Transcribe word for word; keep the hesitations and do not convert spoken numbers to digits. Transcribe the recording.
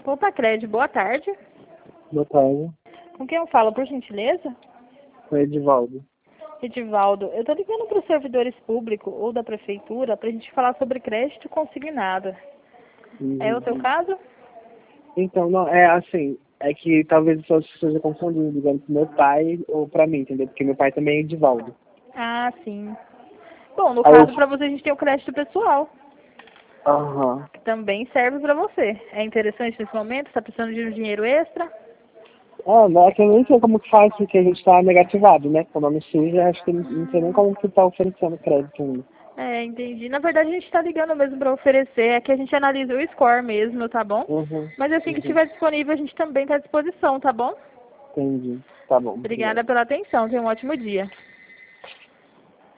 Opa, Crédito, boa tarde. Boa tarde. Com quem eu falo, por gentileza? Sou Edivaldo. Edivaldo, eu tô ligando para os servidores públicos ou da prefeitura para a gente falar sobre crédito consignado. Uhum. É o teu caso? Então, não, é assim, é que talvez as pessoas estejam confundindo, ligando pro meu pai ou pra mim, entendeu? Porque meu pai também é Edivaldo. Ah, sim. Bom, no Aí caso, eu... para você a gente tem o crédito pessoal, Aham. que também serve para você. É interessante nesse momento? Está precisando de um dinheiro extra? Ah, não é que eu nem sei como que faz, porque a gente tá negativado, né? Com o nome sujo, acho que não não sei nem como que tá oferecendo crédito ainda. É, entendi. Na verdade, a gente está ligando mesmo para oferecer. É que a gente analisa o score mesmo, tá bom? Uhum. Mas assim que Uhum. estiver disponível, a gente também está à disposição, tá bom? Entendi. Tá bom, obrigado. Obrigada pela atenção. Tenha um ótimo dia.